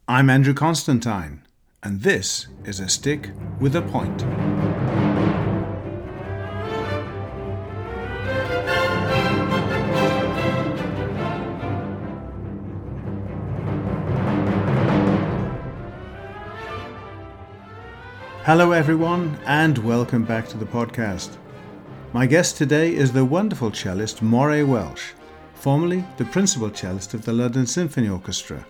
I'm Andrew Constantine, and this is A Stick with a Point. Hello everyone, and welcome back to the podcast. My guest today is the wonderful cellist Moray Welsh, formerly the principal cellist of the London Symphony Orchestra.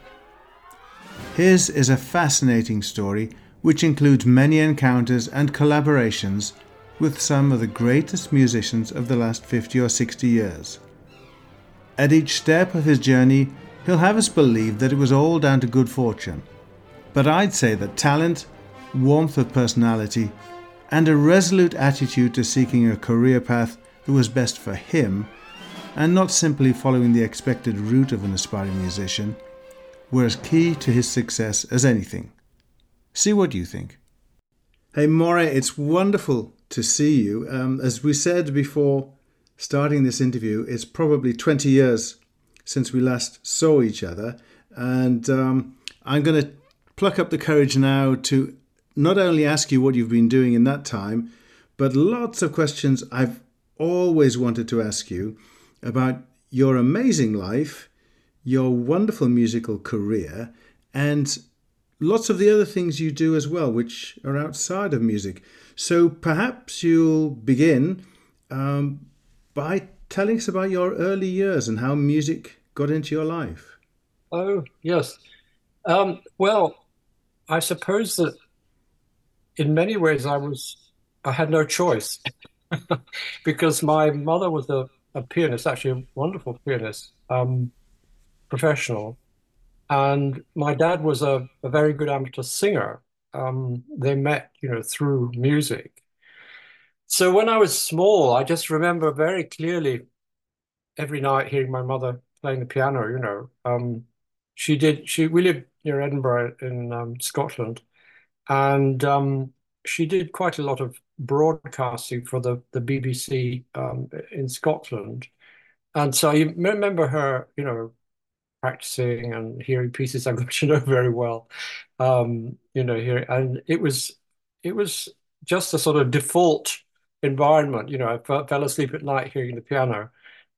His is a fascinating story which includes many encounters and collaborations with some of the greatest musicians of the last 50 or 60 years. At each step of his journey, he'll have us believe that it was all down to good fortune. But I'd say that talent, warmth of personality, and a resolute attitude to seeking a career path that was best for him, and not simply following the expected route of an aspiring musician, were as key to his success as anything. See what you think. Hey Moray, it's wonderful to see you. As we said before starting this interview, it's probably 20 years since we last saw each other, and I'm going to pluck up the courage now to not only ask you what you've been doing in that time, but lots of questions I've always wanted to ask you about your amazing life, your wonderful musical career, and lots of the other things you do as well, which are outside of music. So perhaps you'll begin by telling us about your early years and how music got into your life. Oh, yes. Well, I suppose that in many ways I had no choice because my mother was a pianist, actually a wonderful pianist, professional, and my dad was a very good amateur singer. They met, through music. So when I was small, I just remember very clearly every night hearing my mother playing the piano. We lived near Edinburgh in Scotland. And she did quite a lot of broadcasting for the BBC in Scotland. And so I remember her, practicing and hearing pieces I got to know very well. Here and it was just a sort of default environment. I fell asleep at night hearing the piano.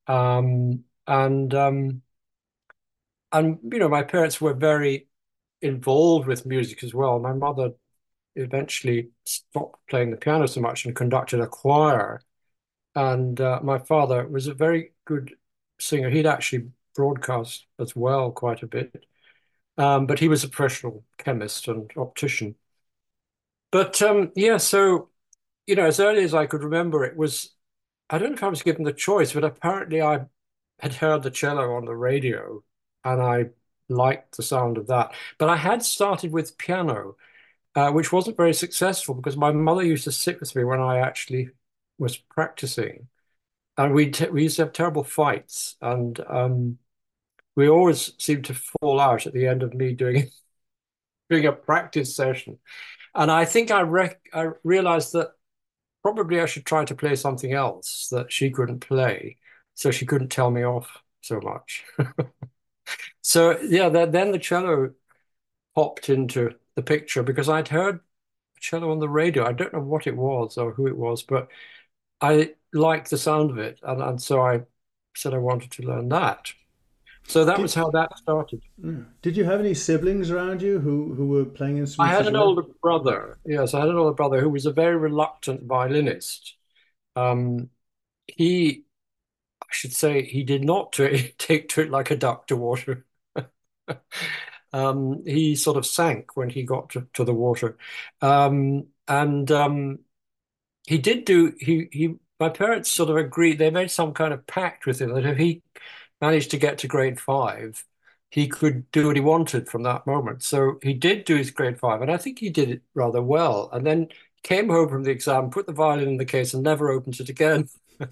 And my parents were very involved with music as well. My mother eventually stopped playing the piano so much and conducted a choir. And my father was a very good singer. He'd actually broadcast as well quite a bit, but he was a professional chemist and optician. But yeah, so as early as I could remember, I don't know if I was given the choice, but apparently I had heard the cello on the radio, and I liked the sound of that. But I had started with piano, which wasn't very successful because my mother used to sit with me when I actually was practicing, and we used to have terrible fights, and we always seemed to fall out at the end of me doing a practice session. And I think I realized that probably I should try to play something else that she couldn't play, so she couldn't tell me off so much. So yeah, then the cello popped into the picture because I'd heard cello on the radio. I don't know what it was or who it was, but I liked the sound of it, and so I said I wanted to learn that. So that was Did, how that started. did you have any siblings around you who were playing I instruments had as an well? older brother. Yes, I had an older brother who was a very reluctant violinist. Um, he, I should say, he did not take to it like a duck to water. He sort of sank when he got to the water. And he did do he my parents sort of agreed, they made some kind of pact with him that if he managed to get to grade 5, he could do what he wanted from that moment. So he did do his grade 5, and I think he did it rather well, and then came home from the exam, put the violin in the case, and never opened it again.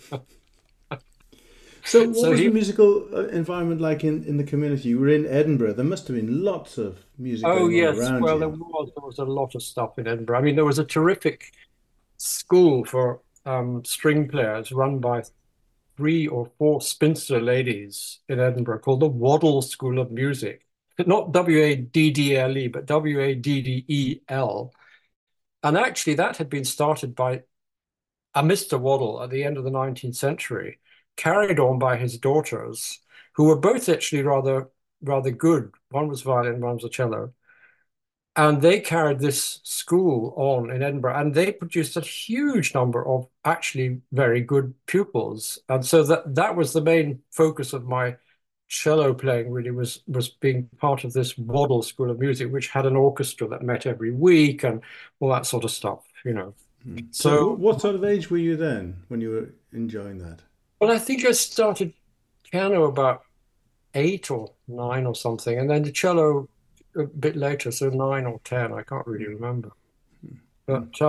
So what So was the he musical environment like in the community? You were in Edinburgh. There must have been lots of music Oh going on yes, around well you. there was a lot of stuff in Edinburgh. I mean, there was a terrific school for string players run by 3 or 4 spinster ladies in Edinburgh called the Waddell School of Music. not Waddle, but Waddel. And actually, that had been started by a Mr. Waddle at the end of the 19th century, carried on by his daughters, who were both actually rather good. One was violin, one was a cello. And they carried this school on in Edinburgh, and they produced a huge number of actually very good pupils. And so that was the main focus of my cello playing, really, was being part of this Waddle School of Music, which had an orchestra that met every week and all that sort of stuff, you know. So, So, what sort of age were you then when you were enjoying that? well, I think I started piano about 8 or 9 or something, and then the cello a bit later, so 9 or 10, I can't really remember. But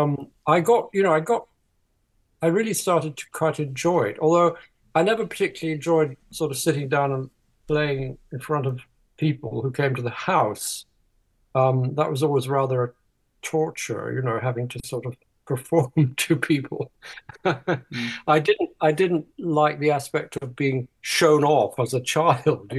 I really started to quite enjoy it. Although I never particularly enjoyed sort of sitting down and playing in front of people who came to the house. That was always rather a torture, having to sort of perform to people. Mm. I didn't like the aspect of being shown off as a child,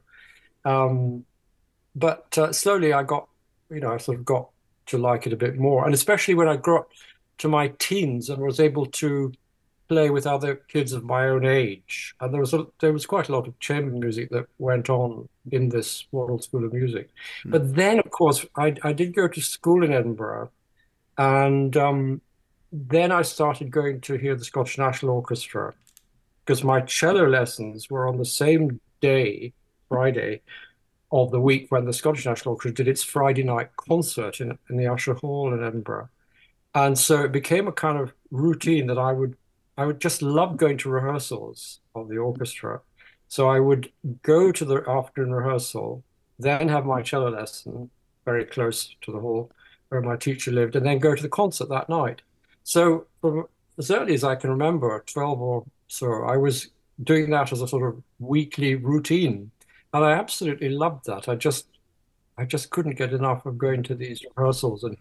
Um, but slowly I sort of got to like it a bit more. And especially when I got to my teens and was able to play with other kids of my own age. And there was quite a lot of chamber music that went on in this Royal School of Music. Mm. But then, of course, I did go to school in Edinburgh, and then I started going to hear the Scottish National Orchestra because my cello lessons were on the same day, Friday, of the week when the Scottish National Orchestra did its Friday night concert in the Usher Hall in Edinburgh. And so it became a kind of routine that I would just love going to rehearsals of the orchestra. So I would go to the afternoon rehearsal, then have my cello lesson very close to the hall where my teacher lived, and then go to the concert that night. So from as early as I can remember, 12 or so, I was doing that as a sort of weekly routine. And I absolutely loved that. I just couldn't get enough of going to these rehearsals and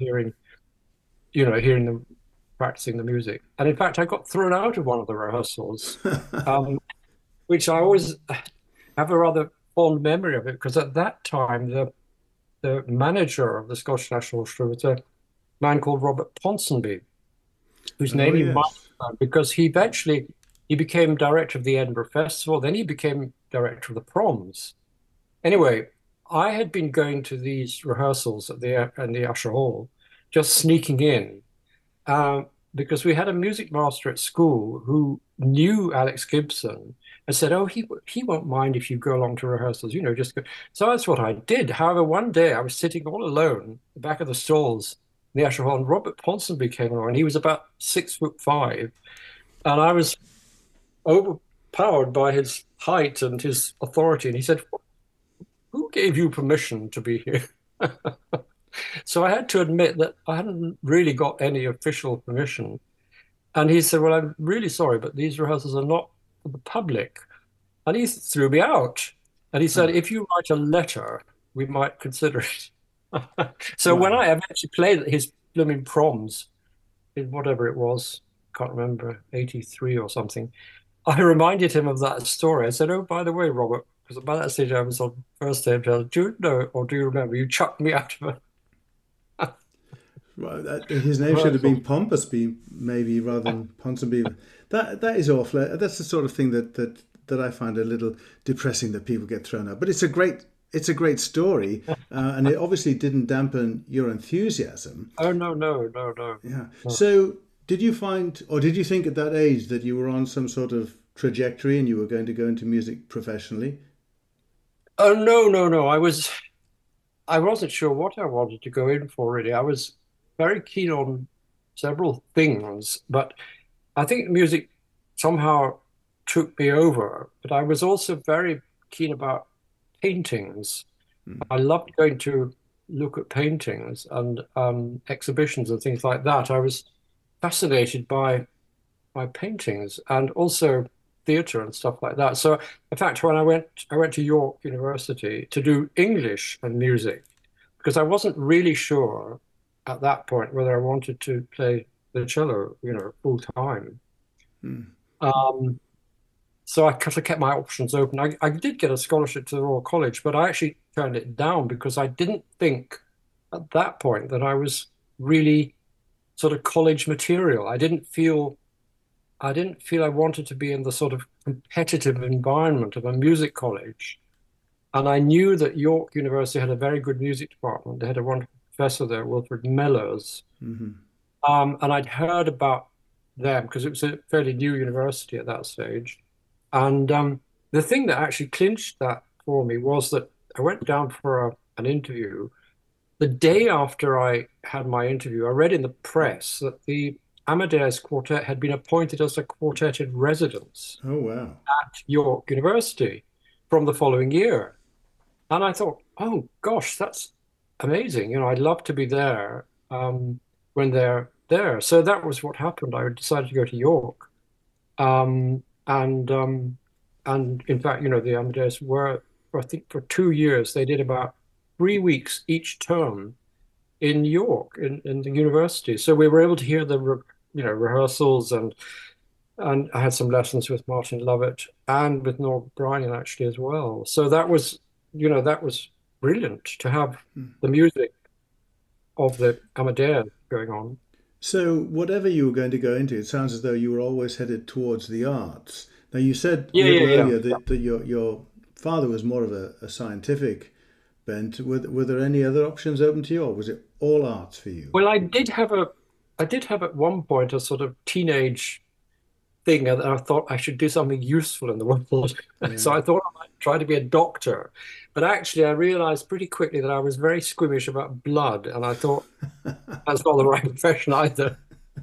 hearing them practicing the music. And in fact, I got thrown out of one of the rehearsals, um, which I always have a rather fond memory of it because at that time the manager of the Scottish National Orchestra was a man called Robert Ponsonby, whose Oh name you might yes. know because he became director of the Edinburgh Festival, then he became director of the Proms. Anyway, I had been going to these rehearsals in the Usher Hall, just sneaking in, because we had a music master at school who knew Alex Gibson and said, "Oh, he won't mind if you go along to rehearsals, just go." So that's what I did. However, one day I was sitting all alone at the back of the stalls in the Usher Hall, and Robert Ponsonby came along, and he was about 6'5", and I was overpowered by his height and his authority. And he said, "Who gave you permission to be here?" So I had to admit that I hadn't really got any official permission. And he said, "Well, I'm really sorry, but these rehearsals are not for the public." And he threw me out. And he said, Ah, "If you write a letter, we might consider it." So when wow. I eventually played at his blooming proms in whatever it was, can't remember, 83 or something, I reminded him of that story. I said, "Oh, by the way, Robert, because by that stage I was on first name, do you know or do you remember you chucked me out of a Well, his name should have been rehearsal?" Pompous, maybe rather than Ponsonby. That is awful. That's the sort of thing that I find a little depressing that people get thrown out. But it's a great story, and it obviously didn't dampen your enthusiasm. Oh, no, no, no, no, Yeah. no. So did you find, or did you think at that age that you were on some sort of trajectory and you were going to go into music professionally? Oh, no, no, no. I wasn't sure what I wanted to go in for, really. I was very keen on several things, but I think music somehow took me over. But I was also very keen about paintings. Hmm. I loved going to look at paintings and exhibitions and things like that. I was fascinated by paintings and also theatre and stuff like that. So, in fact, when I went to York University to do English and music because I wasn't really sure at that point whether I wanted to play the cello, full time. Hmm. Um, So I kind of kept my options open. I did get a scholarship to the Royal College, but I actually turned it down because I didn't think at that point that I was really sort of college material. I didn't feel I wanted to be in the sort of competitive environment of a music college. And I knew that York University had a very good music department. They had a wonderful professor there, Wilfred Mellors. Hmm. And I'd heard about them because it was a fairly new university at that stage. And the thing that actually clinched that for me was that I went down for an interview. The day after I had my interview, I read in the press that the Amadeus Quartet had been appointed as a quartet in residence Oh, wow. at York University from the following year. And I thought, oh gosh, that's amazing. I'd love to be there when they're there. So that was what happened. I decided to go to York. Um, and um, and in fact, the Amadeus were, I think, for 2 years, they did about 3 weeks each term in York in the university. So we were able to hear the rehearsals, and I had some lessons with Martin Lovett and with Noel Bryan actually as well. So that was brilliant to have the music of the Amadeus going on. So, whatever you were going to go into, it sounds as though you were always headed towards the arts. Now, you said a Yeah, yeah, little yeah. earlier that your father was more of a scientific bent. Were there any other options open to you, or was it all arts for you? Well, I did have at one point a sort of teenage thing, and I thought I should do something useful in the world. So Yeah. I thought I might try to be a doctor. But actually, I realized pretty quickly that I was very squeamish about blood, and I thought that's not the right profession either.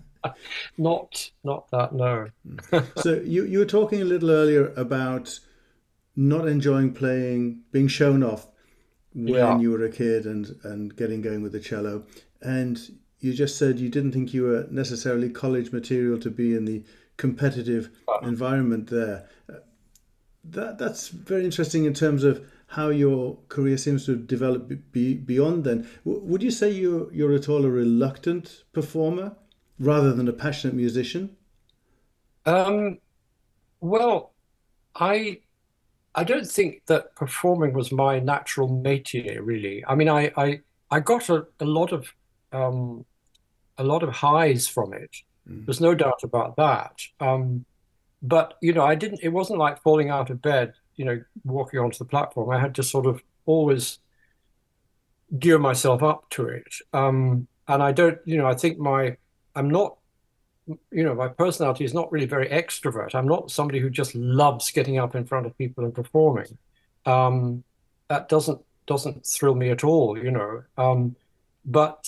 Not that, no. So you were talking a little earlier about not enjoying playing, being shown off when Yeah. you were a kid and getting going with the cello. And you just said you didn't think you were necessarily college material to be in the competitive environment there. That's very interesting in terms of how your career seems to have developed beyond then. Would you say you're at all a reluctant performer rather than a passionate musician? Um, well, I I don't think that performing was my natural métier, really. I mean, I got um, a lot of highs from it. Mm. There's no doubt about that. But I didn't. It wasn't like falling out of bed, walking onto the platform. I had to sort of always gear myself up to it. And I don't. I think I'm not. My personality is not really very extrovert. I'm not somebody who just loves getting up in front of people and performing. Um, that doesn't thrill me at all. But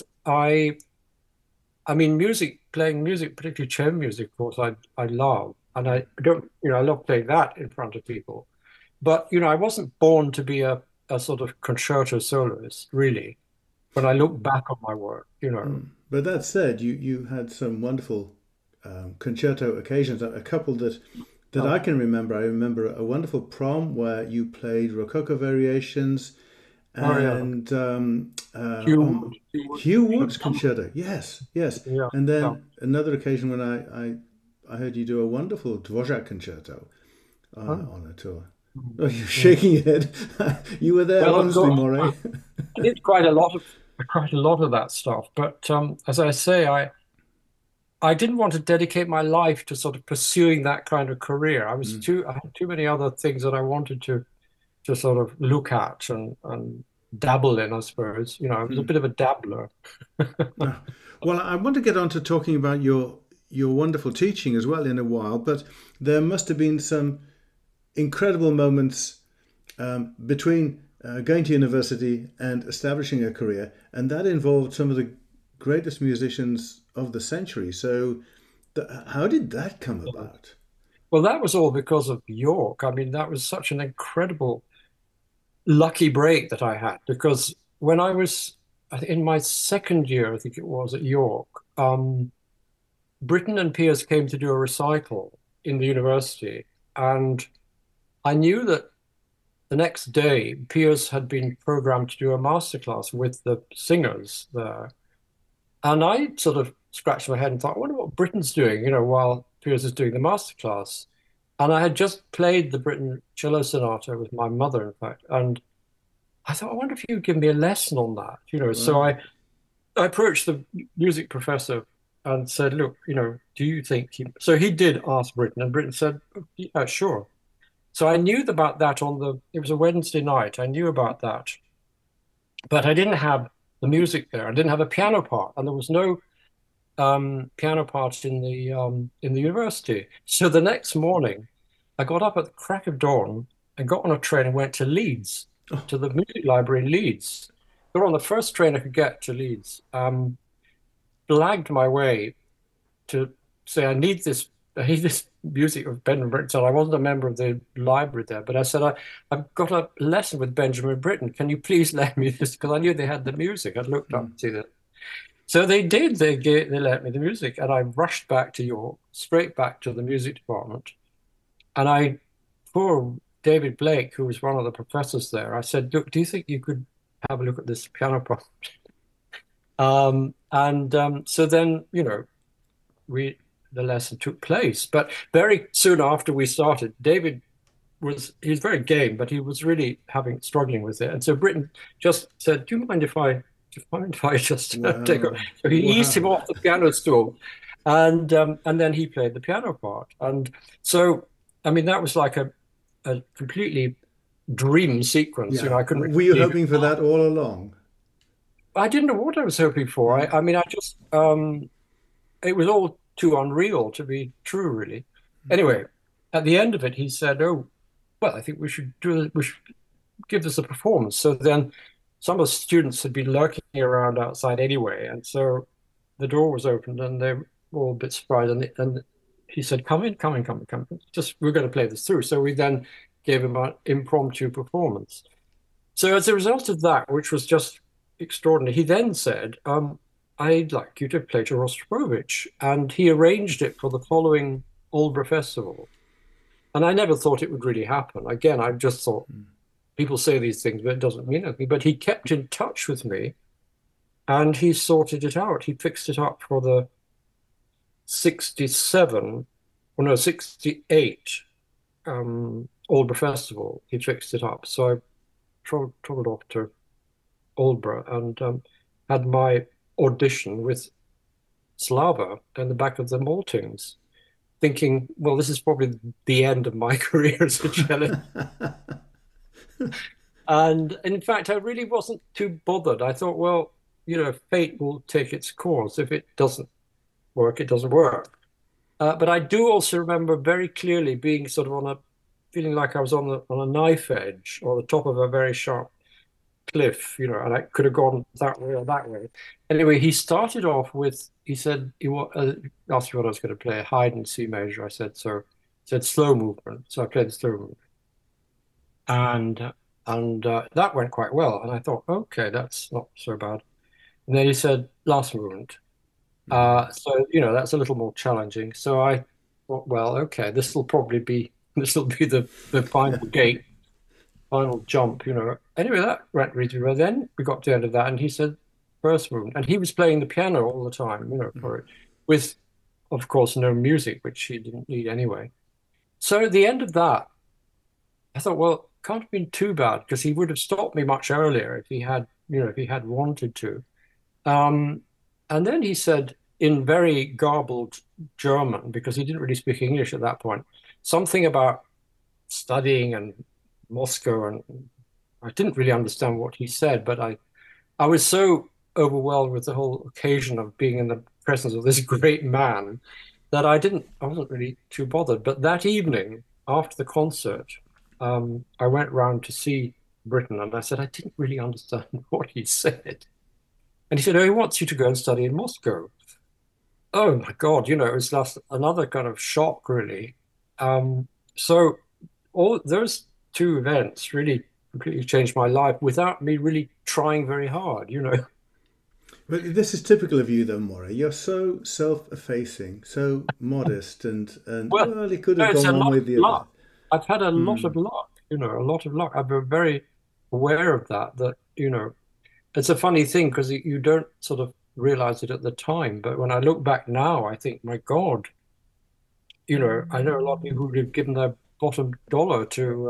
I mean, playing music, particularly chamber music, of course, I love, and I don't, I love playing that in front of people. But I wasn't born to be a sort of concerto soloist, really. When I look back on my work. But that said, you had some wonderful concerto occasions. A couple that I Oh, can remember. I remember a wonderful prom where you played Rococo Variations oh yeah, and Hugh Wood, Hugh Wood, Hugh Wood's phenomenal. concerto. Yes, yes. Yeah, And yeah. then another occasion when I heard you do a wonderful Dvorak concerto Oh. on a tour. Mm. Oh, you're Mm. shaking your head. You were there, Well, of honestly, course, Moray. I did quite a lot of that stuff. But as I say, I didn't want to dedicate my life to sort of pursuing that kind of career. I had too many other things that I wanted to sort of look at and dabble in, I suppose. I was a bit of a dabbler. Ah, well, I want to get on to talking about your wonderful teaching as well in a while, but there must have been some incredible moments between going to university and establishing a career, and that involved some of the greatest musicians of the century. So, how did that come about? Well, that was all because of York. I mean, that was such an incredible lucky break that I had because when I was in my second year, I think it was at York, Britton and Piers came to do a recital in the university, and I knew that the next day Piers had been programmed to do a masterclass with the singers there, and I sort of scratched my head and thought, I wonder what Britton's doing, while Piers is doing the masterclass. And I had just played the Britten Cello Sonata with my mother, in fact. And I thought, I wonder if you'd give me a lesson on that, So Wow. I approached the music professor and said, look, do you think he... So he did ask Britten, and Britten said, "Oh, yeah, sure." So I knew about that it was a Wednesday night. I knew about that, but I didn't have the music there. I didn't have a piano part, and there was no piano part in the university. So the next morning, I got up at the crack of dawn and got on a train and went to Leeds, Oh, to the music library in Leeds. Got on the first train I could get to Leeds. Blagged my way to say I need this music of Benjamin Britten. So I wasn't a member of the library there, but I said I've got a lesson with Benjamin Britten. Can you please lend me this? Because I knew they had the music. I'd looked up mm. to the so they did. They let me the music, and I rushed back to York, straight back to the music department. And poor David Blake, who was one of the professors there, I said, "Look, do you think you could have a look at this piano part?" So then, we the lesson took place. But very soon after we started, David he's very game, but he was really struggling with it. And so Britton just said, do you mind if I just take a... Wow. So he eased him Wow. off the piano stool, and then he played the piano part. And so, I mean, that was like a completely dream sequence. Yeah. I couldn't really Were you believe it. hoping for that all along? I didn't know what I was hoping for. Mm. I mean, it was all too unreal to be true, really. Anyway, at the end of it, he said, "Oh, well, I think we should give this a performance." So then some of the students had been lurking around outside anyway. And so the door was opened and they were all a bit surprised. And he said, "Come in, come in, come in, come in. Just, we're going to play this through." So we then gave him an impromptu performance. So as a result of that, which was just extraordinary, he then said, "I'd like you to play to Rostropovich." And he arranged it for the following Aldeburgh Festival. And I never thought it would really happen. Again, I just thought people say these things, but it doesn't mean anything. But he kept in touch with me and he sorted it out. He fixed it up for the 67, or no, 68 Aldeburgh Festival. He fixed it up. So I traveled off to Aldeburgh and had my audition with Slava in the back of the Maltings, thinking, well, this is probably the end of my career as a cellist. And in fact, I really wasn't too bothered. I thought, well, fate will take its course. If it doesn't work, it doesn't work. But I do also remember very clearly being sort of feeling like I was on a knife edge or the top of a very sharp cliff, and I could have gone that way or that way. Anyway, he started off with, he said, asked me what I was going to play, Haydn C major. I said, so, he said slow movement. So I played the slow movement. And that went quite well. And I thought, okay, that's not so bad. And then he said, last movement. Mm. So, that's a little more challenging. So I thought, well, okay, this will be the final gate, final jump. Anyway, that went really well. Then we got to the end of that, and he said, first movement. And he was playing the piano all the time, for it, with, of course, no music, which he didn't need anyway. So at the end of that, I thought, well, can't have been too bad because he would have stopped me much earlier if he had wanted to. Um, and then he said in very garbled German, because he didn't really speak English at that point, something about studying and Moscow, and I didn't really understand what he said, but I was so overwhelmed with the whole occasion of being in the presence of this great man that I wasn't really too bothered. But that evening, after the concert, I went round to see Britain, and I said I didn't really understand what he said. And he said, "Oh, he wants you to go and study in Moscow." Oh my God, it was just another kind of shock, really. So all those two events really completely changed my life without me really trying very hard. But this is typical of you, though, Maury. You're so self-effacing, so modest, and Well, well, it could no, have it's gone a one lot way or of the other. luck. I've had a lot Mm. of luck, a lot of luck. I've been very aware of that, it's a funny thing because you don't sort of realize it at the time. But when I look back now, I think, my God, I know a lot of people who've given their bottom dollar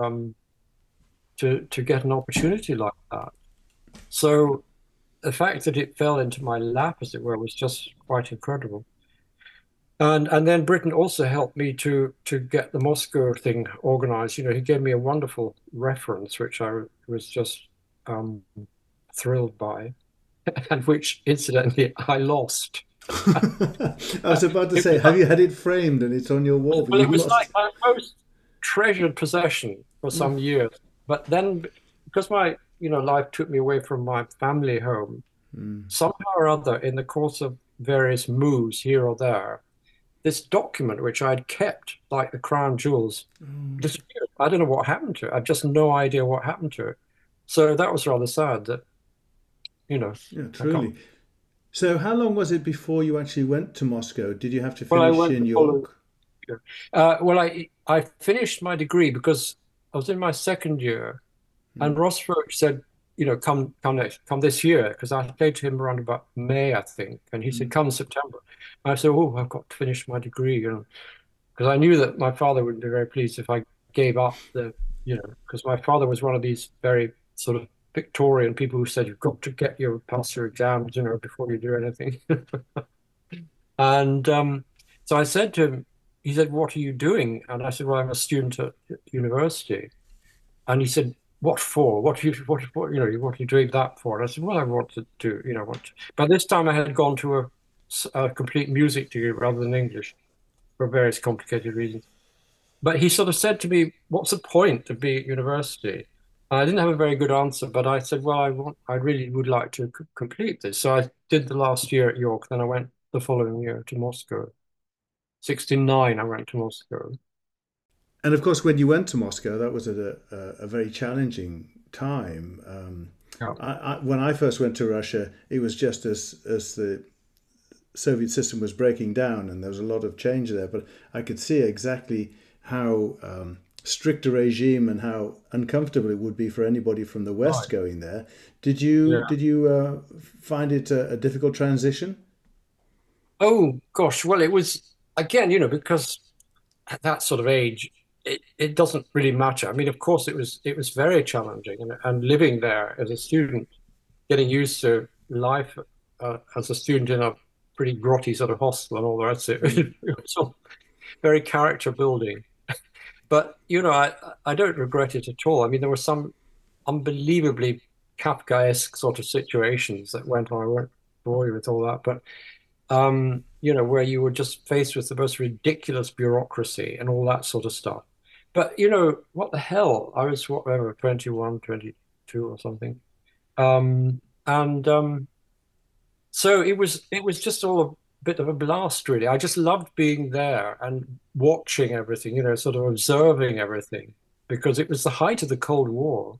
to get an opportunity like that. So the fact that it fell into my lap, as it were, was just quite incredible. And then Britain also helped me to get the Moscow thing organized. He gave me a wonderful reference, which I was just um, thrilled by, and which incidentally I lost. I was about to It say, was have you had it framed and it's on your wall, but well, you it was like lost? my most treasured possession for some years. But then, because my life took me away from my family home, somehow or other, in the course of various moves here or there, this document, which I'd kept like the crown jewels, disappeared. I don't know what happened to it. I've just no idea what happened to it. So that was rather sad that, you know, Yeah, I got, truly. So, how long was it before you actually went to Moscow? Did you have to well, I finish went in the following York? year. Well, I finished my degree because I was in my second year, and Ross Roach said, come this year, because I played to him around about May, I think, and he said, come September. And I said, oh, I've got to finish my degree, because I knew that my father would be very pleased if I gave up because my father was one of these very sort of Victorian people who said, you've got to get your pass your exams, before you do anything. And so I said to him, he said, what are you doing? And I said, well, I'm a student at university. And he said, what for? What are you doing that for? And I said, well, I want to do, By this time I had gone to a complete music degree rather than English for various complicated reasons. But he sort of said to me, what's the point of being at university? And I didn't have a very good answer, but I said, well, I really would like to complete this. So I did the last year at York, then I went the following year to Moscow. 69, I went to Moscow. And of course, when you went to Moscow, that was at a very challenging time. Yeah. When I first went to Russia, it was just as the Soviet system was breaking down, and there was a lot of change there. But I could see exactly how strict a regime and how uncomfortable it would be for anybody from the West Right. going there. Did you find it a difficult transition? Oh gosh, well, it was again, because at that sort of age, it doesn't really matter. I mean, of course, it was very challenging, and living there as a student, getting used to life as a student in a pretty grotty sort of hostel and all the rest of it. It was all very character building. But I don't regret it at all. I mean, there were some unbelievably Kafkaesque sort of situations that went on. I won't bore you with all that, but where you were just faced with the most ridiculous bureaucracy and all that sort of stuff. But what the hell? I was whatever, 21, 22 or something. And So it was just all a bit of a blast, really. I just loved being there and watching everything, sort of observing everything, because it was the height of the Cold War.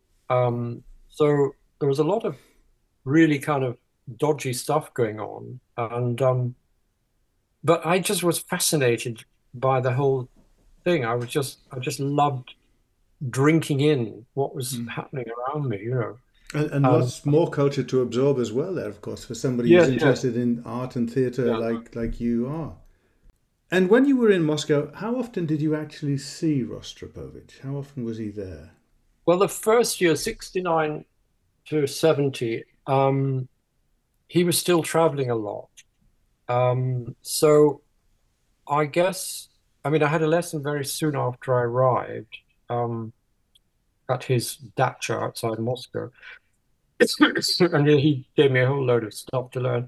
So there was a lot of really kind of dodgy stuff going on, and but I just was fascinated by the whole thing. I just loved drinking in what was happening around me. And Um, lots more culture to absorb as well there, of course, for somebody who's yes, yes, interested in art and theatre yeah. like you are. And when you were in Moscow, how often did you actually see Rostropovich? How often was he there? Well, the first year, 69 to 70, he was still traveling a lot. So I guess, I mean, I had a lesson very soon after I arrived um, at his dacha outside Moscow. And he gave me a whole load of stuff to learn.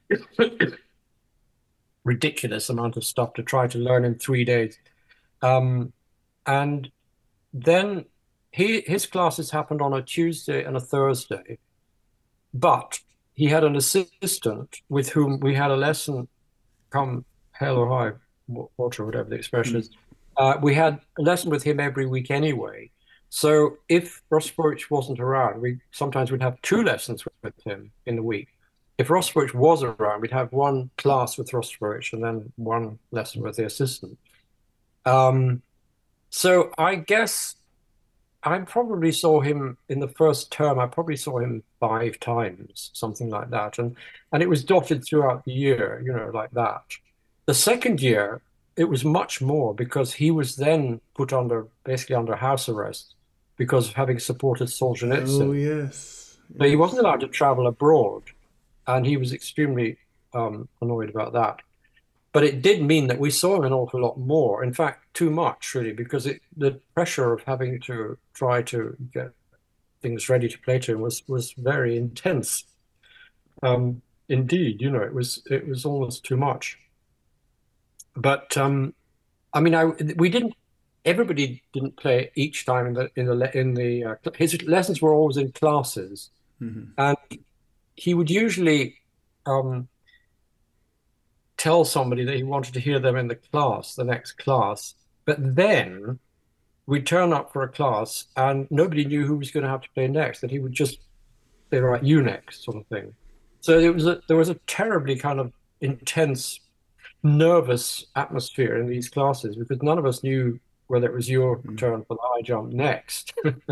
Ridiculous amount of stuff to try to learn in 3 days. Um, and then his classes happened on a Tuesday and a Thursday, but he had an assistant with whom we had a lesson come hell or high water, whatever the expression is. We had a lesson with him every week anyway. So if Rospovich wasn't around, we sometimes we'd have two lessons with him in the week. If Rospovich was around, we'd have one class with Rospovich and then one lesson with the assistant. Um, so I guess I probably saw him in the first term. I probably saw him 5 times, something like that, and it was dotted throughout the year, like that. The second year, it was much more because he was then put under basically under house arrest because of having supported Oh, Solzhenitsyn. yes, So he wasn't yes. allowed to travel abroad, and he was extremely annoyed about that. But it did mean that we saw him an awful lot more. In fact, too much, really, because the pressure of having to try to get things ready to play to him was very intense. Indeed, it was almost too much. But I mean, we didn't. Everybody didn't play each time his lessons were always in classes, Hmm. and he would usually um, tell somebody that he wanted to hear them in the next class. But then we'd turn up for a class and nobody knew who was going to have to play next, that he would just say, right, you next, sort of thing. So there was a terribly kind of intense, nervous atmosphere in these classes because none of us knew whether it was your turn for the high jump next.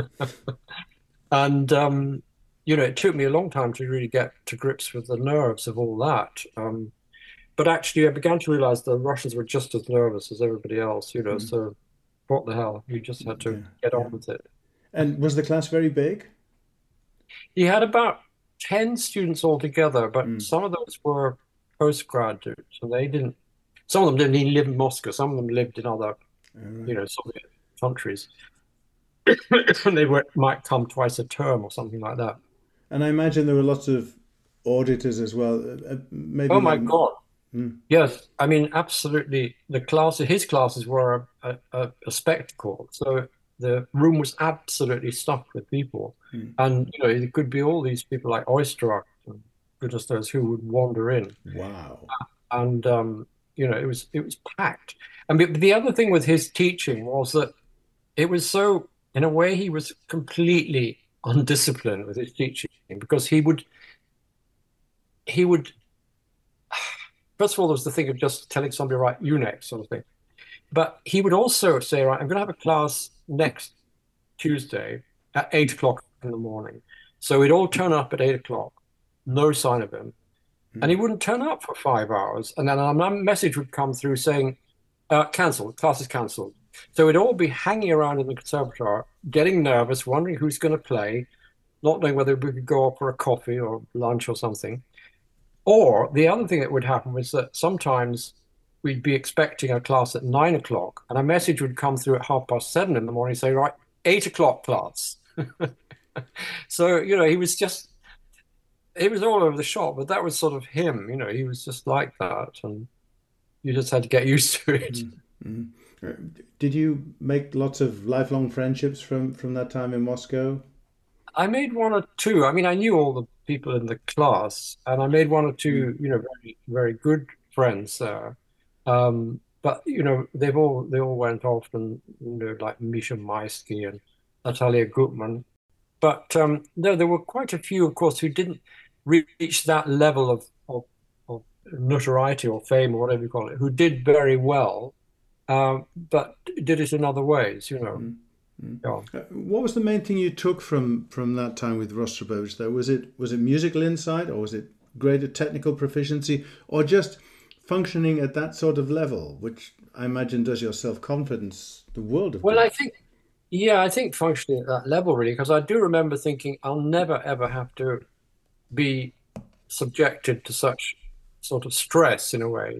And it took me a long time to really get to grips with the nerves of all that. But actually, I began to realize the Russians were just as nervous as everybody else, so what the hell? You just had to Yeah, get yeah. on with it. And was the class very big? He had about 10 students altogether, but Mm. some of those were postgraduates, and some of them didn't even live in Moscow. Some of them lived in other, All right. Soviet countries. And might come twice a term or something like that. And I imagine there were lots of auditors as well. Maybe Oh like, my God. mm, Yes, I mean, absolutely. His classes were a spectacle. So the room was absolutely stuffed with people. mm. And, it could be all these people like Oysterak and goodness knows who would wander in. Wow. And, it was packed. And the other thing with his teaching was that it was so, in a way, he was completely undisciplined with his teaching because he would, first of all, there was the thing of just telling somebody, right, you next, sort of thing. But he would also say, right, I'm going to have a class next Tuesday at 8 o'clock in the morning. So we'd all turn up at 8 o'clock, no sign of him. And he Mm. wouldn't turn up for 5 hours. And then a message would come through saying, cancelled, class is cancelled. So we'd all be hanging around in the conservatoire, getting nervous, wondering who's going to play, not knowing whether we could go out for a coffee or lunch or something. Or the other thing that would happen was that sometimes we'd be expecting a class at 9 o'clock, and a message would come through at 7:30 in the morning, say, right, 8 o'clock class. So, he was all over the shop, but that was sort of him, he was just like that, and you just had to get used to it. Mm. Mm. Did you make lots of lifelong friendships from that time in Moscow? I made one or two. I mean, I knew all the people in the class, and I made one or Mm. two, very, very good friends there. But they all went off, and like Misha Maisky and Natalia Gutman. But there were quite a few, of course, who didn't reach that level of notoriety or fame or whatever you call it, who did very well, but did it in other ways. Mm. Mm. Yeah. What was the main thing you took from that time with Rostropovich? Though was it musical insight, or was it greater technical proficiency, or just functioning at that sort of level, which I imagine does your self confidence the world of Well, good. I think functioning at that level really, because I do remember thinking I'll never ever have to be subjected to such sort of stress in a way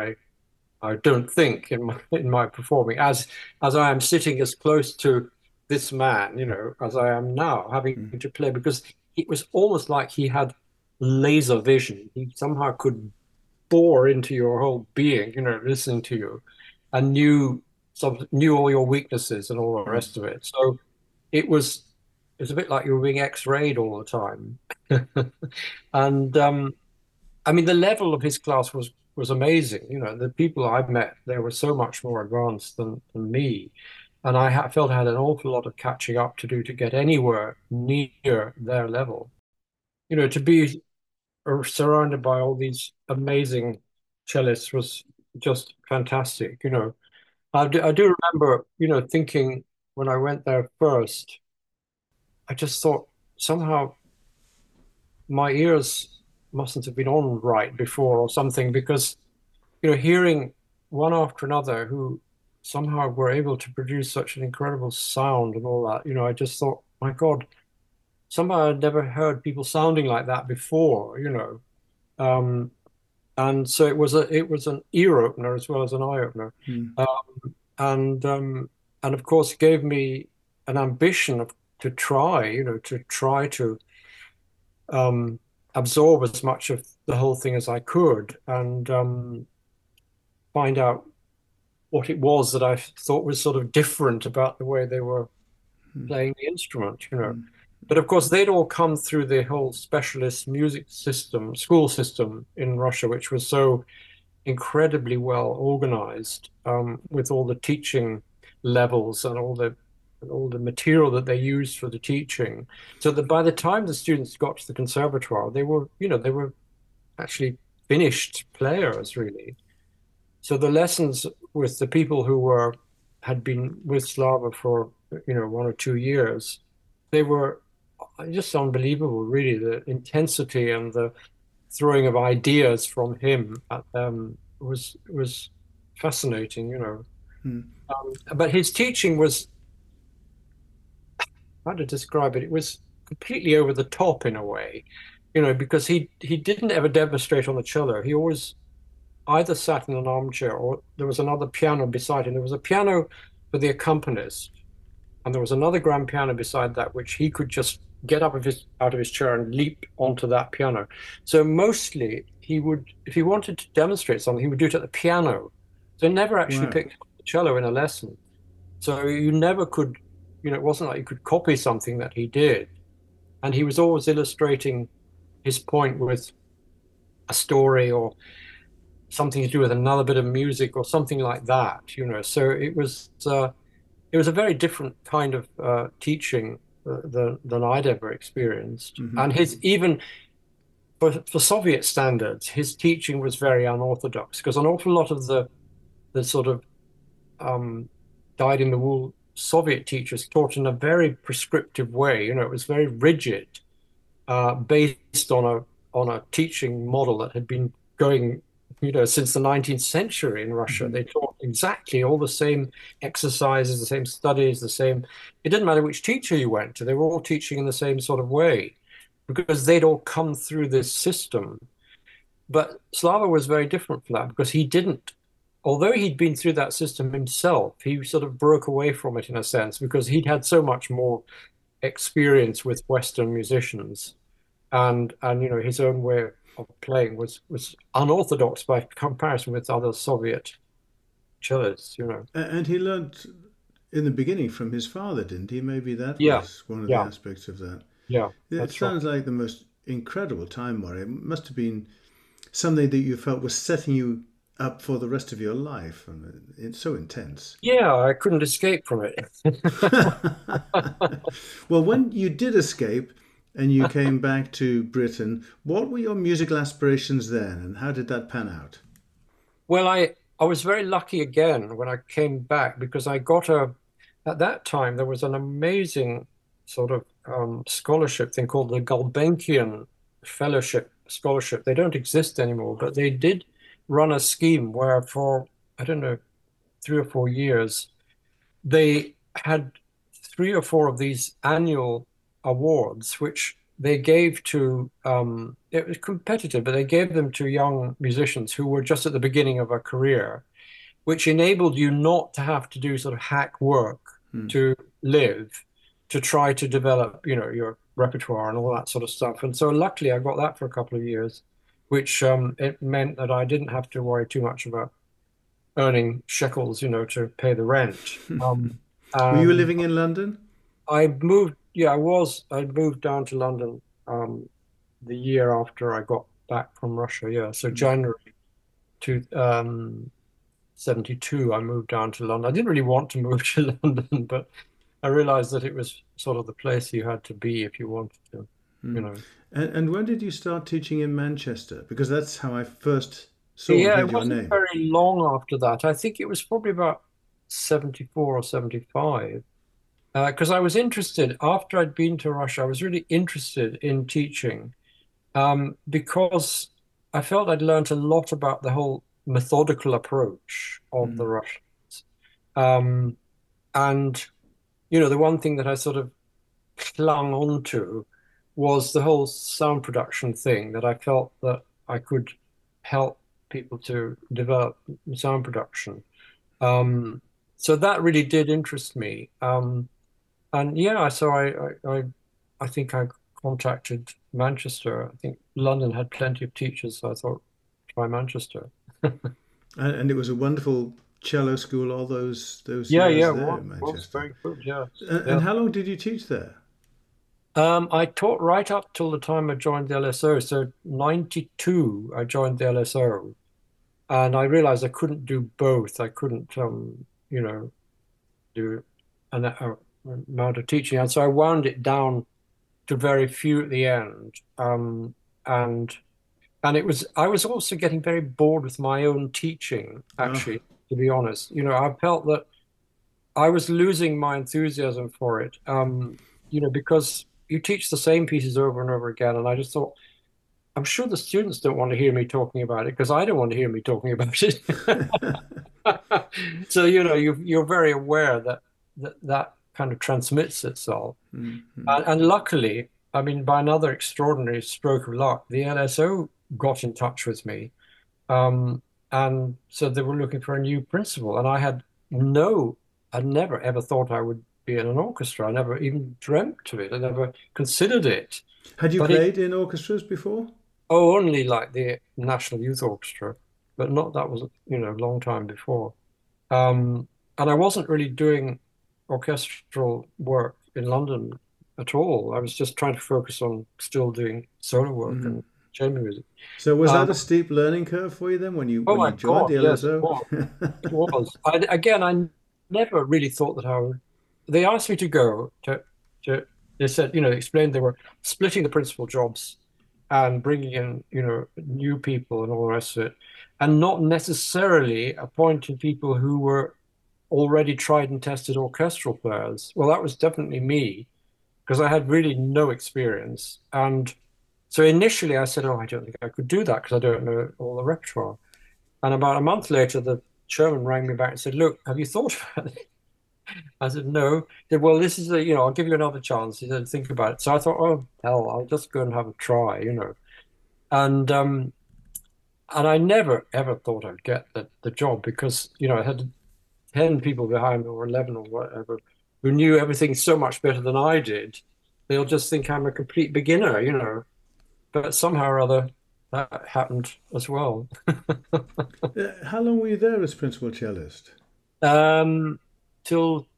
I don't think in my performing as I am sitting as close to this man, as I am now having Mm. to play because it was almost like he had laser vision. He somehow could bore into your whole being, listening to you, and knew all your weaknesses and all the Mm. rest of it. So it was it's a bit like you were being X-rayed all the time. And I mean, the level of his class was amazing. The people I met, they were so much more advanced than me, and felt I had an awful lot of catching up to do to get anywhere near their level. To be surrounded by all these amazing cellists was just fantastic. I do remember, thinking when I went there first, I just thought somehow my ears mustn't have been on right before or something because, hearing one after another who somehow were able to produce such an incredible sound and all that. I just thought, my God, somehow I'd never heard people sounding like that before. Um, and so it was an ear opener as well as an eye opener. Mm. Um, and and of course gave me an ambition to try to um, absorb as much of the whole thing as I could and find out what it was that I thought was sort of different about the way they were Mm. playing the instrument. Mm. But of course, they'd all come through the whole specialist music system, school system in Russia, which was so incredibly well organized, with all the teaching levels and all the material that they used for the teaching. So that by the time the students got to the conservatoire, they were actually finished players, really. So the lessons with the people who had been with Slava for 1 or 2 years, they were just unbelievable, really. The intensity and the throwing of ideas from him at them was fascinating. Mm. But his teaching was, how to describe it? It was completely over the top in a way, because he didn't ever demonstrate on the cello. He always either sat in an armchair or there was another piano beside him. There was a piano for the accompanist, and there was another grand piano beside that, which he could just get up out of his chair and leap onto that piano. So mostly he would, if he wanted to demonstrate something, he would do it at the piano. So he never actually Wow. picked up the cello in a lesson. So you never could, it wasn't like you could copy something that he did. And he was always illustrating his point with a story or something to do with another bit of music or something like that. So it was a very different kind of teaching than I'd ever experienced. Hmm. And his even for Soviet standards, his teaching was very unorthodox because an awful lot of the sort of um, dyed in the wool Soviet teachers taught in a very prescriptive way. It was very rigid, based on a teaching model that had been going, since the 19th century in Russia. Hmm. They taught exactly all the same exercises, the same studies, the same. It didn't matter which teacher you went to; they were all teaching in the same sort of way because they'd all come through this system. But Slava was very different from that because he didn't. Although he'd been through that system himself, he sort of broke away from it in a sense because he'd had so much more experience with Western musicians and his own way of playing was unorthodox by comparison with other Soviet cellists. And he learned in the beginning from his father, didn't he? Maybe that Yeah, was one of the yeah, aspects of that. yeah, It that's right. sounds like the most incredible time, Murray. It must have been something that you felt was setting you up for the rest of your life. And it's so intense. Yeah, I couldn't escape from it. Well, when you did escape and you came back to Britain, what were your musical aspirations then, and how did that pan out? Well, I was very lucky again when I came back because at that time there was an amazing sort of scholarship thing called the Gulbenkian Fellowship Scholarship. They don't exist anymore, but they did run a scheme where for, I don't know, 3 or 4 years, they had 3 or 4 of these annual awards, which they gave to, it was competitive, but they gave them to young musicians who were just at the beginning of a career, which enabled you not to have to do sort of hack work Hmm. to live, to try to develop, your repertoire and all that sort of stuff. And so luckily I got that for a couple of years, which it meant that I didn't have to worry too much about earning shekels, to pay the rent. Were you And living in London? yeah, I moved down to London the year after I got back from Russia. Yeah, so Hmm. January to 72, I moved down to London. I didn't really want to move to London, but I realized that it was sort of the place you had to be if you wanted to, you Hmm. know. And when did you start teaching in Manchester? Because that's how I first saw and Yeah, heard it your wasn't name. very long after that. I think it was probably about 74 or 75. Because I was interested, after I'd been to Russia, I was really interested in teaching because I felt I'd learned a lot about the whole methodical approach of the Mm. Russians. Um, and, the one thing that I sort of clung on to was the whole sound production thing, that I felt that I could help people to develop sound production. Um, so that really did interest me. And yeah, so I think I contacted Manchester. I think London had plenty of teachers, so I thought, try Manchester. And it was a wonderful cello school all those Yeah, yeah, years it there in was Manchester. very good. Yes, And yeah. how long did you teach there? I taught right up till the time I joined the LSO. So 92, I joined the LSO, and I realized I couldn't do both. I couldn't, do an amount of teaching, and so I wound it down to very few at the end. And and I was also getting very bored with my own teaching, Oh, actually, to be honest. I felt that I was losing my enthusiasm for it. Because you teach the same pieces over and over again, and I just thought, I'm sure the students don't want to hear me talking about it because I don't want to hear me talking about it. So, you're very aware that kind of transmits itself. mm-hmm. And luckily, I mean, by another extraordinary stroke of luck, the LSO got in touch with me. And so they were looking for a new principal. And I never ever thought I would be in an orchestra. I never even dreamt of it. I never considered it. Had you But it, played in orchestras before? oh, only like the National Youth Orchestra, but not that was, a long time before. Um, and I wasn't really doing orchestral work in London at all. I was just trying to focus on still doing solo work Mm. and chamber music. So was Um, that a steep learning curve for you then oh when my you joined God, the yes, it LSO? was. It was. I never really thought that I would. They asked me to go to. They said, they explained they were splitting the principal jobs and bringing in, new people and all the rest of it, and not necessarily appointing people who were already tried and tested orchestral players. Well, that was definitely me because I had really no experience. And so initially I said, oh, I don't think I could do that because I don't know all the repertoire. And about a month later, the chairman rang me back and said, look, have you thought about it? I said, no. He said, well, this is I'll give you another chance. He said, think about it. So I thought, oh, hell, I'll just go and have a try. And I never ever thought I'd get the job because, I had 10 people behind me or 11 or whatever who knew everything so much better than I did. They'll just think I'm a complete beginner. But somehow or other, that happened as well. How long were you there as principal cellist? Um, till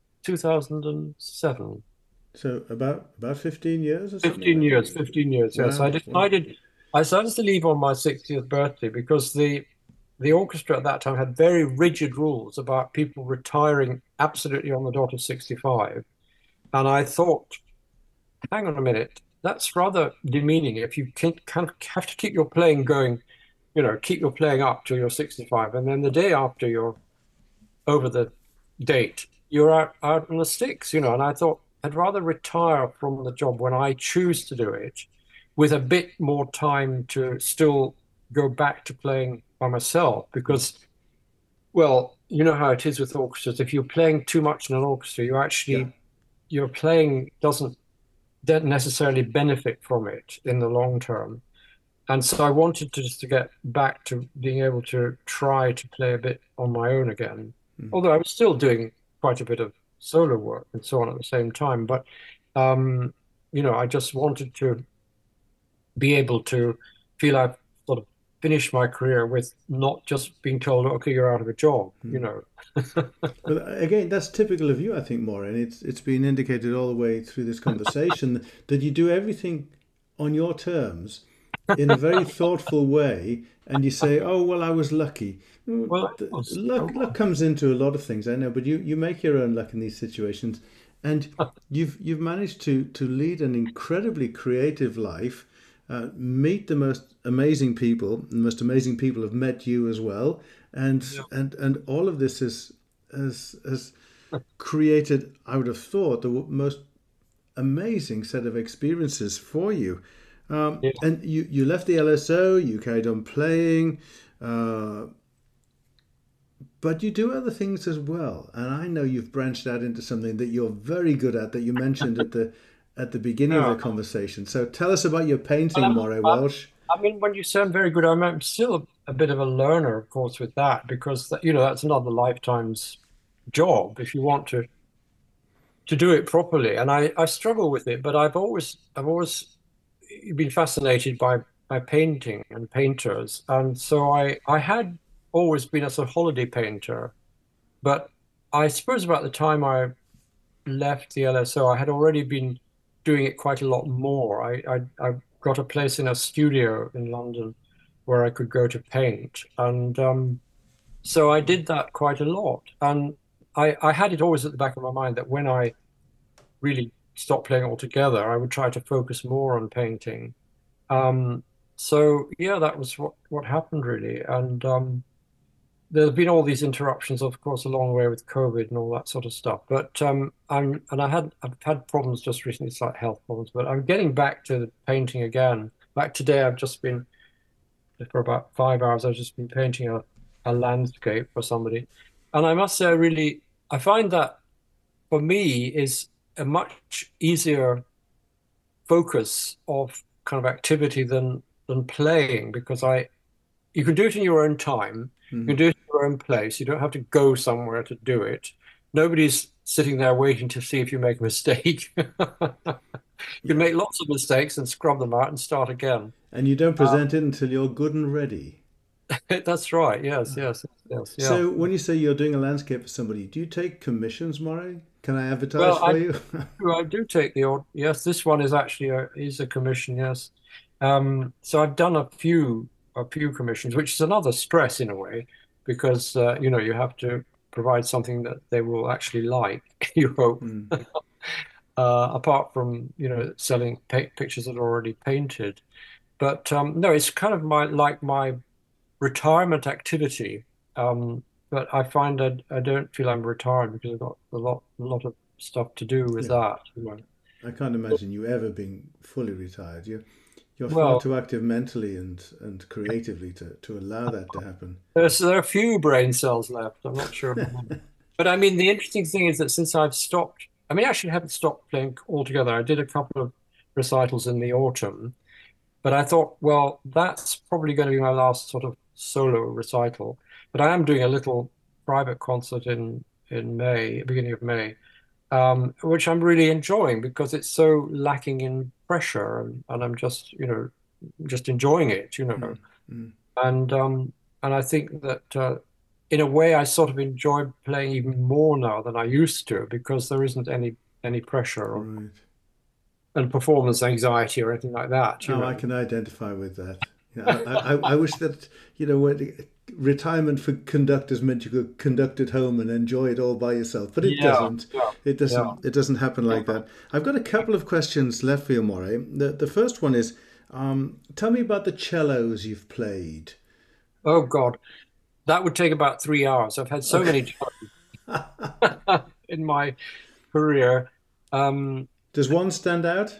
2007. So about 15 years or something 15 like that? years, 15 years, yes. Wow, wow. I decided to leave on my 60th birthday because the orchestra at that time had very rigid rules about people retiring absolutely on the dot of 65. And I thought, hang on a minute, that's rather demeaning if you can kind of have to keep your playing going, keep your playing up till you're 65. And then the day after you're over the date, you're out on the sticks, And I thought I'd rather retire from the job when I choose to do it with a bit more time to still go back to playing by myself because, well, you know how it is with orchestras. If you're playing too much in an orchestra, Yeah. your playing don't necessarily benefit from it in the long term. And so I wanted to get back to being able to try to play a bit on my own again. Mm. Although I was still doing quite a bit of solo work and so on at the same time. But um, I just wanted to be able to feel I've sort of finished my career with not just being told, okay, you're out of a job. Well, again, that's typical of you, I think, Maureen. It's been indicated all the way through this conversation that you do everything on your terms in a very thoughtful way, and you say, "Oh, well, I was lucky." Well, I was, I Luck was. comes into a lot of things, I know, but you make your own luck in these situations, and you've managed to lead an incredibly creative life, meet the most amazing people. The most amazing people have met you as well, and Yeah, and all of this has created, I would have thought, the most amazing set of experiences for you. yeah. And you left the LSO, you carried on playing. Uh, But you do other things as well, and I know you've branched out into something that you're very good at that you mentioned at the beginning of Yeah. the conversation. So tell us about your Well, painting, Moray I'm, Welsh. I mean, when you say I'm very good, I'm still a bit of a learner, of course, with that because that's another lifetime's job if you want to do it properly. And I struggle with it, but I've always been fascinated by painting and painters, and so I had always been a sort of holiday painter, but I suppose about the time I left the LSO, I had already been doing it quite a lot more. I got a place in a studio in London where I could go to paint, and so I did that quite a lot. And I had it always at the back of my mind that when I really stopped playing altogether, I would try to focus more on painting. Um, so yeah, that was what happened really, and there's been all these interruptions, of course, along the way with COVID and all that sort of stuff. But I've had problems just recently, slight health problems. But I'm getting back to the painting again. Like today, I've just been for about 5 hours. I've just been painting a landscape for somebody, and I must say, I find that for me is a much easier focus of kind of activity than playing because I you can do it in your own time. You can Mhm. do it in your own place. You don't have to go somewhere to do it. Nobody's sitting there waiting to see if you make a mistake. You can Yeah, make lots of mistakes and scrub them out and start again. and you don't Uh, present it until you're good and ready. that's right. Yes, yes, yes, yeah. So when you say you're doing a landscape for somebody, do you take commissions, Moray? Can I advertise Well, for you? I do take the odd. Yes, this one is actually is a commission. Yes. So I've done a few commissions, which is another stress in a way, because you have to provide something that they will actually like, you hope, Mm. apart from selling pictures that are already painted. But no, it's kind of my retirement activity. But I find I don't feel I'm retired because I've got a lot of stuff to do with Yeah, that. I can't imagine you ever being fully retired. You're far Well, too active mentally and creatively to allow that to happen. there are a few brain cells left. I'm not sure how many. But I mean, the interesting thing is that since I've stopped, I mean, actually, I haven't stopped playing altogether. I did a couple of recitals in the autumn, but I thought, well, that's probably going to be my last sort of solo recital. But I am doing a little private concert in May, beginning of May, which I'm really enjoying because it's so lacking in pressure, and I'm just enjoying it. Mm, mm. And I think that in a way I sort of enjoy playing even more now than I used to because there isn't any pressure Right. and performance anxiety or anything like that, you Oh, I know. can identify with that. I wish that, when retirement for conductors meant you could conduct at home and enjoy it all by yourself, but it Yeah, doesn't. yeah, It yeah. doesn't. It doesn't happen like that. I've got a couple of questions left for you, Moray. The first one is, tell me about the cellos you've played. Oh God, that would take about 3 hours. I've had so Okay. many jobs in my career. Um, Does one stand out?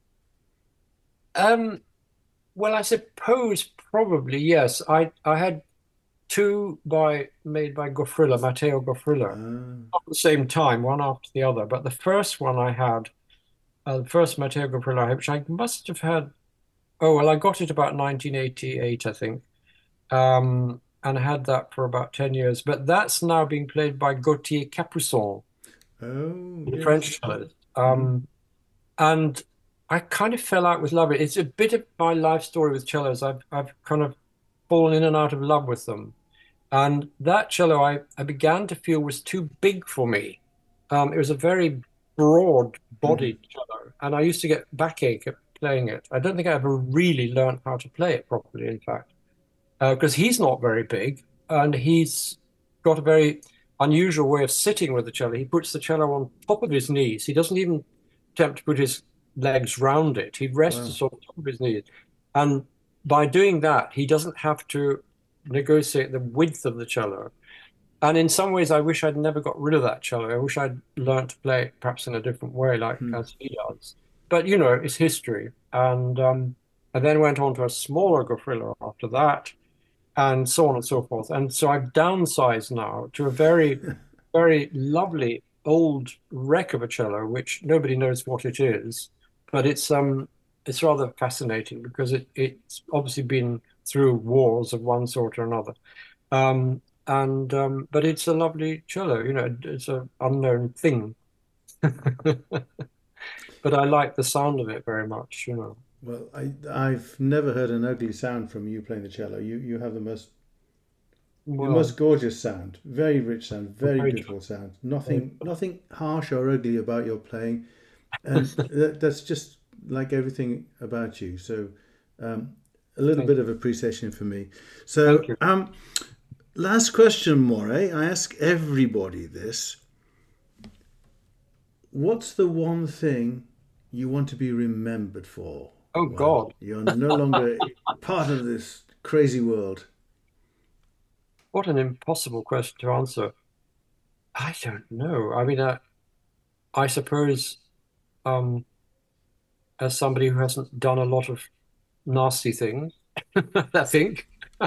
um, well, I suppose probably yes. I had two made by Gofrilla, Matteo Gofrilla, Ah, at the same time, one after the other. But the first one I had, the first Matteo Gofrilla, which I must have had. Oh well, I got it about 1988, I think, and I had that for about 10 years. But that's now being played by Gauthier Capuçon, oh, the yes. French cellist. Hmm. And I kind of fell out with love. It's a bit of my life story with cellos. I've kind of fallen in and out of love with them. And that cello I began to feel was too big for me. It was a very Hmm. broad-bodied cello, and I used to get backache at playing it. I don't think I ever really learned how to play it properly, in fact, because he's not very big, and he's got a very unusual way of sitting with the cello. He puts the cello on top of his knees. He doesn't even attempt to put his legs round it. He Wow. rests on top of his knees. And by doing that, he doesn't have to negotiate the width of the cello. And in some ways, I wish I'd never got rid of that cello. I wish I'd learned to play it perhaps in a different way, like Hmm. as he does. But it's history. And I then went on to a smaller Gofrilla after that, and so on and so forth. And so I've downsized now to a very, very lovely old wreck of a cello, which nobody knows what it is, but it's rather fascinating because it's obviously been through wars of one sort or another. And but it's a lovely cello, it's an unknown thing. But I like the sound of it very much. Well, I've never heard an ugly sound from you playing the cello. You have the Well, most gorgeous sound, very rich sound, very very, beautiful sound. very, Nothing harsh or ugly about your playing, and that's just like everything about you. So, um, a little thank bit you. of appreciation for me. Thank So, you. last question, Moray. I ask everybody this. What's the one thing you want to be remembered for Oh when God, you're no longer part of this crazy world? what an impossible question to answer. I don't know. I mean, I suppose um, as somebody who hasn't done a lot of nasty things, I think.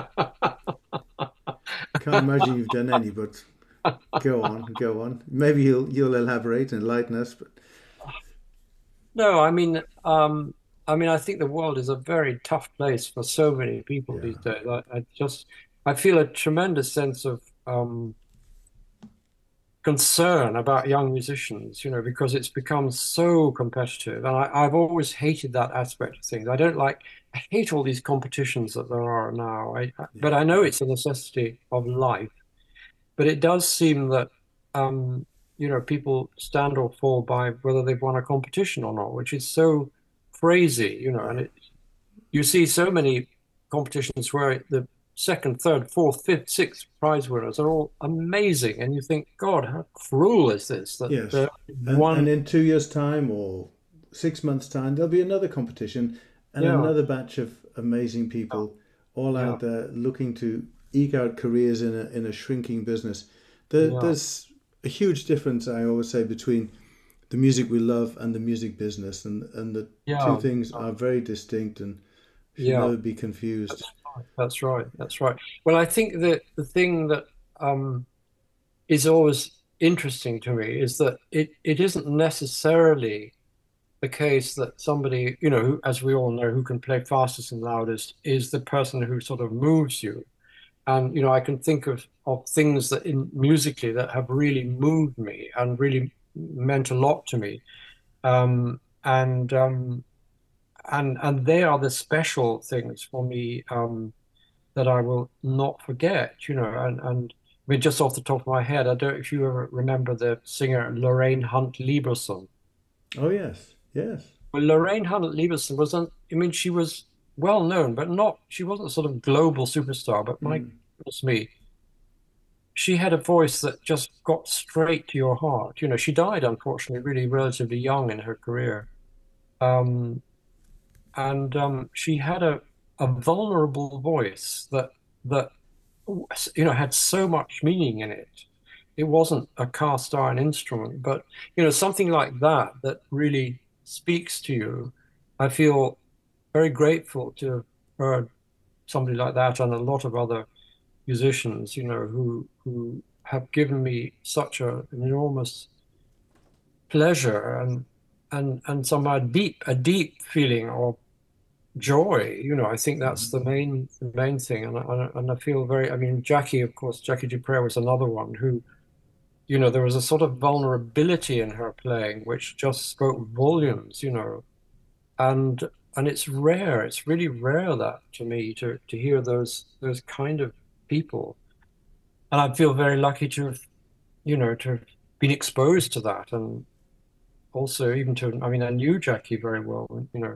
Can't imagine you've done any, but go on, go on. Maybe you'll elaborate and enlighten us. But No, I mean, I think the world is a very tough place for so many people yeah, these days. I feel a tremendous sense of concern about young musicians, because it's become so competitive. And I've always hated that aspect of things. I hate all these competitions that there are now. But yeah, I know it's a necessity of life. But it does seem that, people stand or fall by whether they've won a competition or not, which is so crazy. And yeah. you see so many competitions where the second, third, fourth, fifth, sixth prize winners are all amazing, and you think, God, how cruel is this that Yes, the and one, in 2 years' time or 6 months' time, there'll be another competition and yeah, another batch of amazing people all yeah, out there looking to eke out careers in a shrinking business. yeah, There's a huge difference, I always say, between the music we love and the music business, and the two yeah, things are very distinct and should yeah. never be confused. That's right. That's right. That's right. Well, I think that the thing that um, is always interesting to me is that it isn't necessarily the case that somebody, who, as we all know, who can play fastest and loudest is the person who sort of moves you. And, I can think of things that in musically that have really moved me and really meant a lot to me. And they are the special things for me that I will not forget. And I mean, just off the top of my head, I don't know if you ever remember the singer Lorraine Hunt Lieberson. Oh yes, yes. Well, Lorraine Hunt Lieberson I mean, she was well known, but she wasn't a sort of global superstar. But my Mm. goodness me, she had a voice that just got straight to your heart. She died, unfortunately, really relatively young in her career. Um, and she had a vulnerable voice that had so much meaning in it. It wasn't a cast iron instrument, but something like that really speaks to you. I feel very grateful to have heard somebody like that and a lot of other musicians, who have given me such an enormous pleasure and somehow a deep feeling of joy. I think that's the main thing. And I feel very, I mean, Jackie, of course, Jackie Dupre was another one who, there was a sort of vulnerability in her playing which just spoke volumes. And and it's rare, it's really rare that to me to hear those kind of people. And I feel very lucky to have been exposed to that. And also even I mean, I knew Jackie very well,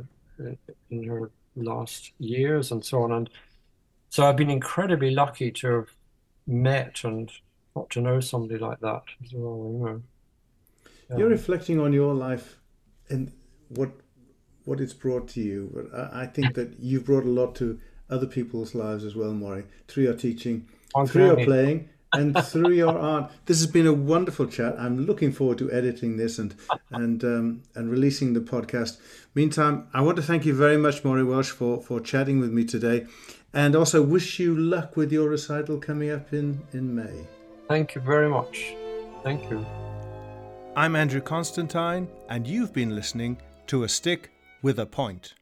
in her last years and so on. And so I've been incredibly lucky to have met and got to know somebody like that as well. You're Um, reflecting on your life and what what it's brought to you. But I think that you've brought a lot to other people's lives as well, Maury, through your teaching, our through your journey. playing, and through your art. This has been a wonderful chat. I'm looking forward to editing this and releasing the podcast. Meantime, I want to thank you very much, Maury Welsh, for chatting with me today. And also wish you luck with your recital coming up in May. Thank you very much. Thank you. I'm Andrew Constantine, and you've been listening to A Stick with a Point.